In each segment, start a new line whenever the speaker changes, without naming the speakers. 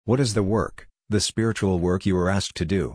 What is the work, the spiritual work you are asked to do?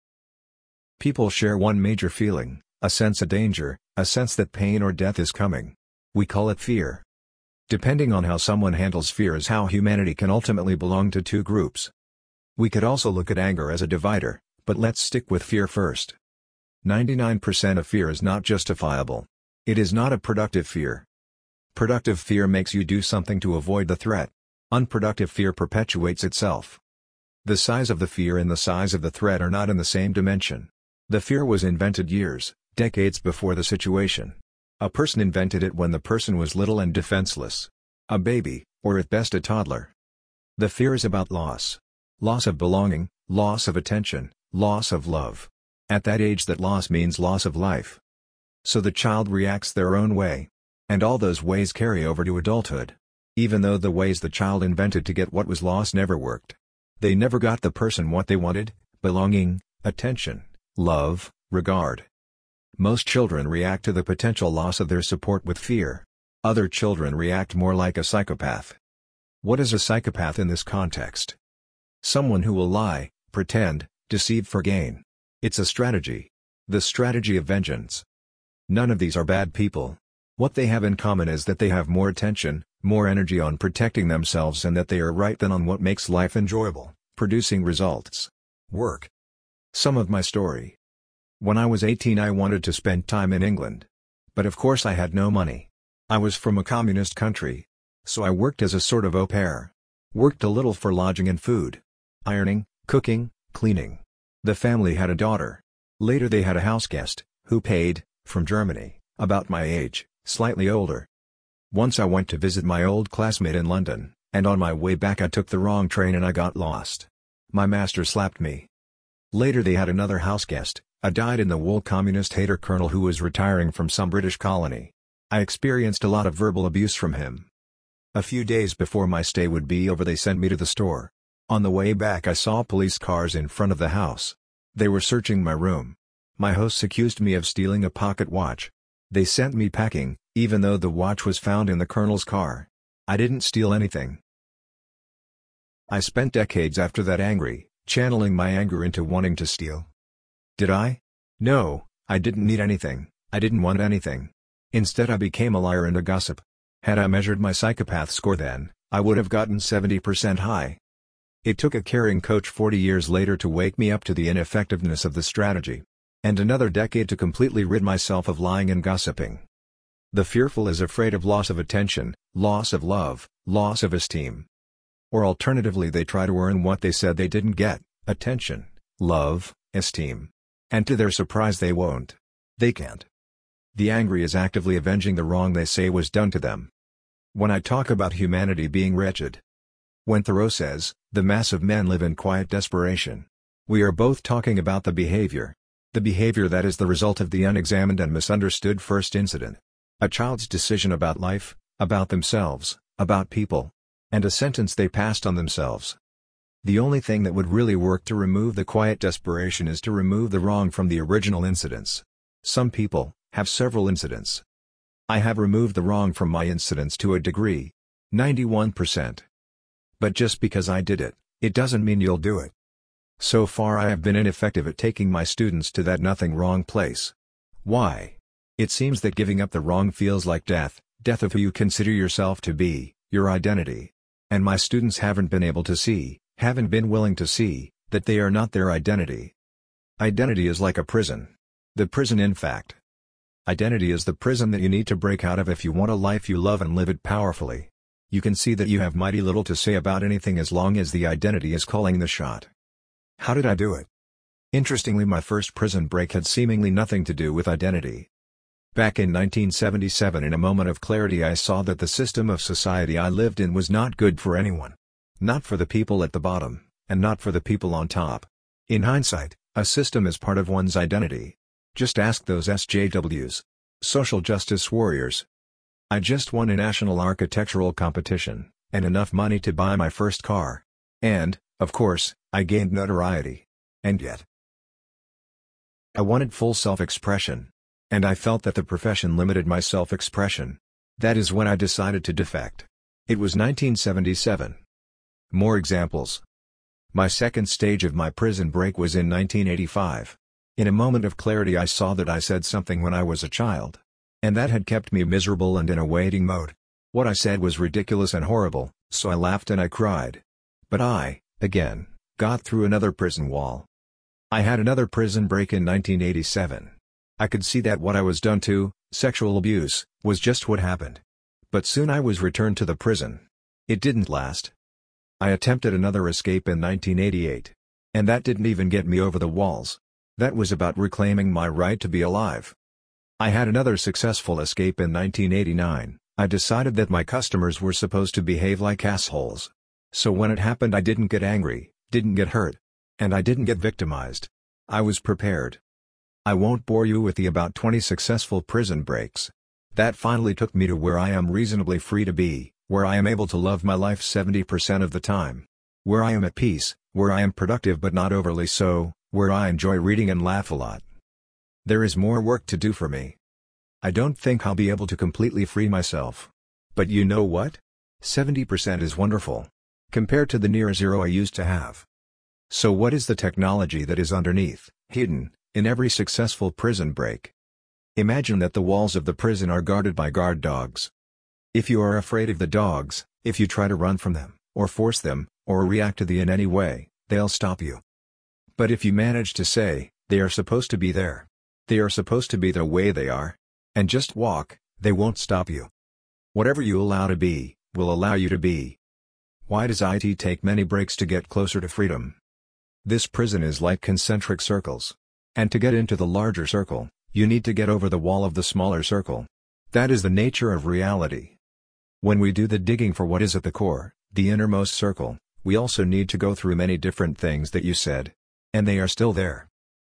People share one major feeling, a sense of danger, a sense that pain or death is coming. We call it fear. Depending on how someone handles fear is how humanity can ultimately belong to two groups. We could also look at anger as a divider, but let's stick with fear first. 99% of fear is not justifiable. It is not a productive fear. Productive fear makes you do something to avoid the threat. Unproductive fear perpetuates itself. The size of the fear and the size of the threat are not in the same dimension. The fear was invented years, decades before the situation. A person invented it when the person was little and defenseless. A baby, or at best a toddler. The fear is about loss. Loss of belonging, loss of attention, loss of love. At that age that loss means loss of life. So the child reacts their own way. And all those ways carry over to adulthood. Even though the ways the child invented to get what was lost never worked. They never got the person what they wanted: belonging, attention, love, regard. Most children react to the potential loss of their support with fear. Other children react more like a psychopath. What is a psychopath in this context? Someone who will lie, pretend, deceive for gain. It's a strategy. The strategy of vengeance. None of these are bad people. What they have in common is that they have more attention, more energy on protecting themselves, and that they are right than on what makes life enjoyable, producing results. Work. Some of my story. When I was 18 I wanted to spend time in England. But of course I had no money. I was from a communist country. So I worked as a sort of au pair. Worked a little for lodging and food. Ironing, cooking, cleaning. The family had a daughter. Later they had a houseguest, who paid, from Germany, about my age, slightly older. Once I went to visit my old classmate in London, and on my way back I took the wrong train and I got lost. My master slapped me. Later they had another houseguest, a dyed-in-the-wool communist hater colonel who was retiring from some British colony. I experienced a lot of verbal abuse from him. A few days before my stay would be over they sent me to the store. On the way back I saw police cars in front of the house. They were searching my room. My hosts accused me of stealing a pocket watch. They sent me packing, even though the watch was found in the colonel's car. I didn't steal anything. I spent decades after that angry, channeling my anger into wanting to steal. Did I? No, I didn't need anything, I didn't want anything. Instead I became a liar and a gossip. Had I measured my psychopath score then, I would have gotten 70% high. It took a caring coach 40 years later to wake me up to the ineffectiveness of the strategy. And another decade to completely rid myself of lying and gossiping. The fearful is afraid of loss of attention, loss of love, loss of esteem. Or alternatively they try to earn what they said they didn't get: attention, love, esteem. And to their surprise they won't. They can't. The angry is actively avenging the wrong they say was done to them. When I talk about humanity being wretched, when Thoreau says, "The mass of men live in quiet desperation," we are both talking about the behavior. The behavior that is the result of the unexamined and misunderstood first incident. A child's decision about life, about themselves, about people. And a sentence they passed on themselves. The only thing that would really work to remove the quiet desperation is to remove the wrong from the original incidents. Some people have several incidents. I have removed the wrong from my incidents to a degree. 91%. But just because I did it, it doesn't mean you'll do it. So far I have been ineffective at taking my students to that nothing wrong place. Why? It seems that giving up the wrong feels like death, death of who you consider yourself to be, your identity. And my students haven't been able to see, haven't been willing to see, that they are not their identity. Identity is like a prison. The prison in fact. Identity is the prison that you need to break out of if you want a life you love and live it powerfully. You can see that you have mighty little to say about anything as long as the identity is calling the shot. How did I do it? Interestingly, my first prison break had seemingly nothing to do with identity. Back in 1977, in a moment of clarity, I saw that the system of society I lived in was not good for anyone. Not for the people at the bottom, and not for the people on top. In hindsight, a system is part of one's identity. Just ask those SJWs. Social justice warriors. I just won a national architectural competition, and enough money to buy my first car. And, of course, I gained notoriety. And yet, I wanted full self-expression. And I felt that the profession limited my self-expression. That is when I decided to defect. It was 1977. More examples. My second stage of my prison break was in 1985. In a moment of clarity I saw that I said something when I was a child. And that had kept me miserable and in a waiting mode. What I said was ridiculous and horrible, so I laughed and I cried. But I, again, got through another prison wall. I had another prison break in 1987. I could see that what I was done to, sexual abuse, was just what happened. But soon I was returned to the prison. It didn't last. I attempted another escape in 1988. And that didn't even get me over the walls. That was about reclaiming my right to be alive. I had another successful escape in 1989. I decided that my customers were supposed to behave like assholes. So when it happened I didn't get angry, didn't get hurt. And I didn't get victimized. I was prepared. I won't bore you with the about 20 successful prison breaks. That finally took me to where I am reasonably free to be, where I am able to love my life 70% of the time. Where I am at peace, where I am productive but not overly so, where I enjoy reading and laugh a lot. There is more work to do for me. I don't think I'll be able to completely free myself. But you know what? 70% is wonderful. Compared to the near zero I used to have. So what is the technology that is underneath, hidden, in every successful prison break? Imagine that the walls of the prison are guarded by guard dogs. If you are afraid of the dogs, if you try to run from them, or force them, or react to them in any way, they'll stop you. But if you manage to say, they are supposed to be there. They are supposed to be the way they are. And just walk, they won't stop you. Whatever you allow to be, will allow you to be. Why does it take many breaks to get closer to freedom? This prison is like concentric circles. And to get into the larger circle, you need to get over the wall of the smaller circle. That is the nature of reality. When we do the digging for what is at the core, the innermost circle, we also need to go through many different things that you said. And they are still there.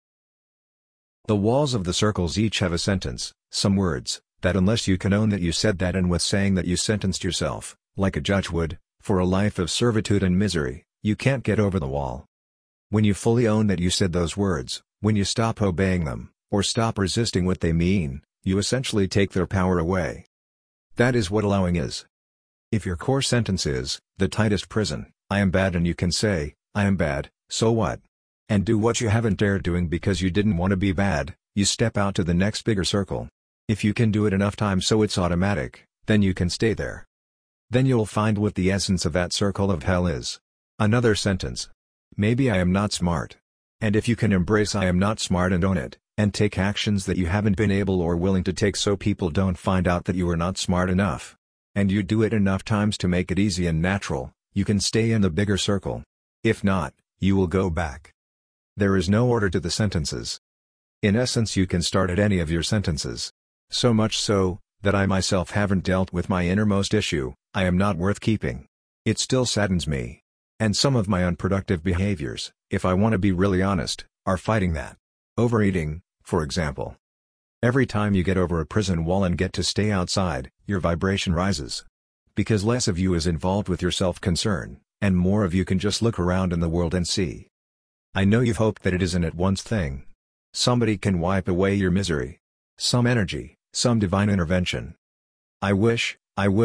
The walls of the circles each have a sentence, some words, that unless you can own that you said that and with saying that you sentenced yourself, like a judge would, for a life of servitude and misery, you can't get over the wall. When you fully own that you said those words, when you stop obeying them, or stop resisting what they mean, you essentially take their power away. That is what allowing is. If your core sentence is, the tightest prison, I am bad, and you can say, I am bad, so what? And do what you haven't dared doing because you didn't want to be bad, you step out to the next bigger circle. If you can do it enough times so it's automatic, then you can stay there. Then you'll find what the essence of that circle of hell is. Another sentence. Maybe I am not smart. And if you can embrace I am not smart and own it, and take actions that you haven't been able or willing to take so people don't find out that you are not smart enough. And you do it enough times to make it easy and natural, you can stay in the bigger circle. If not, you will go back. There is no order to the sentences. In essence, you can start at any of your sentences. So much so, that I myself haven't dealt with my innermost issue, I am not worth keeping. It still saddens me. And some of my unproductive behaviors, if I want to be really honest, are fighting that. Overeating, for example. Every time you get over a prison wall and get to stay outside, your vibration rises. Because less of you is involved with your self-concern, and more of you can just look around in the world and see. I know you've hoped that it is an at-once thing. Somebody can wipe away your misery. Some energy, some divine intervention. I wish,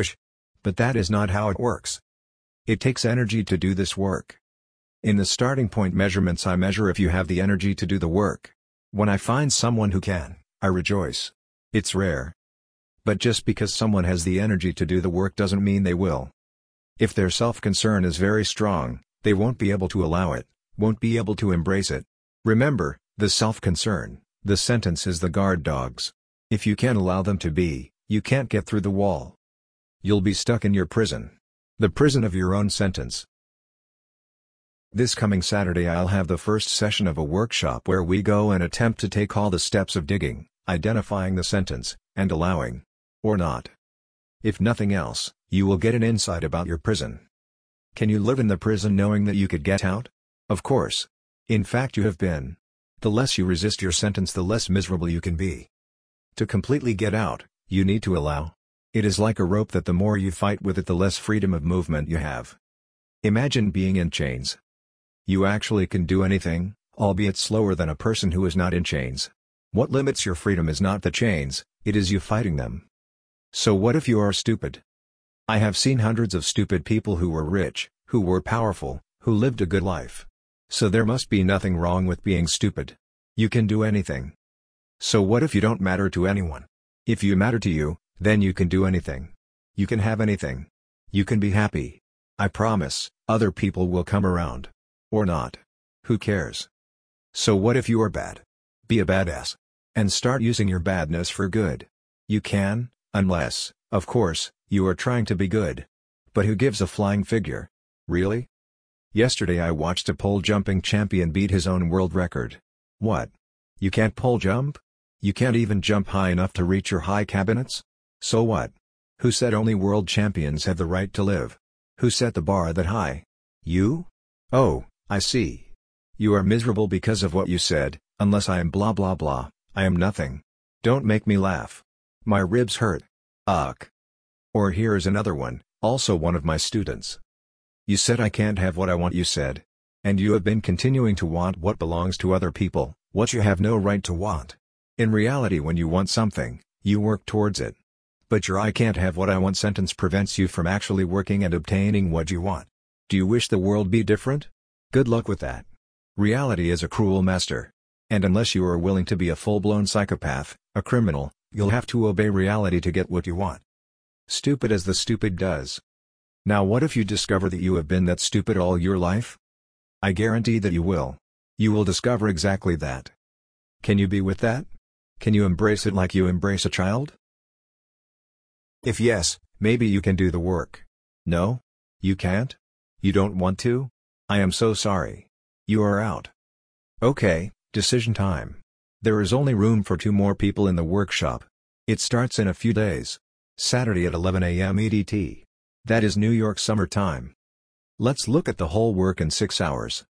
but that is not how it works. It takes energy to do this work. In the starting point measurements I measure if you have the energy to do the work. When I find someone who can, I rejoice. It's rare. But just because someone has the energy to do the work doesn't mean they will. If their self-concern is very strong, they won't be able to allow it, won't be able to embrace it. Remember, the self-concern, the sentence is the guard dogs. If you can't allow them to be, you can't get through the wall. You'll be stuck in your prison. The prison of your own sentence. This coming Saturday I'll have the first session of a workshop where we go and attempt to take all the steps of digging, identifying the sentence, and allowing. Or not. If nothing else, you will get an insight about your prison. Can you live in the prison knowing that you could get out? Of course. In fact you have been. The less you resist your sentence the less miserable you can be. To completely get out, you need to allow. It is like a rope that the more you fight with it the less freedom of movement you have. Imagine being in chains. You actually can do anything, albeit slower than a person who is not in chains. What limits your freedom is not the chains, it is you fighting them. So what if you are stupid? I have seen hundreds of stupid people who were rich, who were powerful, who lived a good life, So there must be nothing wrong with being stupid. You can do anything. So what if you don't matter to anyone? If you matter to you, then you can do anything. You can have anything. You can be happy. I promise, other people will come around. Or not. Who cares? So what if you are bad? Be a badass. And start using your badness for good. You can, unless, of course, you are trying to be good. But who gives a flying figure? Really? Yesterday I watched a pole jumping champion beat his own world record. What? You can't pole jump? You can't even jump high enough to reach your high cabinets? So what? Who said only world champions have the right to live? Who set the bar that high? You? Oh, I see. You are miserable because of what you said, unless I am blah blah blah, I am nothing. Don't make me laugh. My ribs hurt. Ugh. Or here's another one, also one of my students. You said I can't have what I want, you said. And you have been continuing to want what belongs to other people, what you have no right to want. In reality, when you want something, you work towards it. But your "I can't have what I want" sentence prevents you from actually working and obtaining what you want. Do you wish the world be different? Good luck with that. Reality is a cruel master. And unless you are willing to be a full-blown psychopath, a criminal, you'll have to obey reality to get what you want. Stupid as the stupid does. Now what if you discover that you have been that stupid all your life? I guarantee that you will. You will discover exactly that. Can you be with that? Can you embrace it like you embrace a child? If yes, maybe you can do the work. No? You can't? You don't want to? I am so sorry. You are out. Okay, decision time. There is only room for 2 more people in the workshop. It starts in a few days. Saturday at 11 a.m. EDT. That is New York summer time. Let's look at the whole work in 6 hours.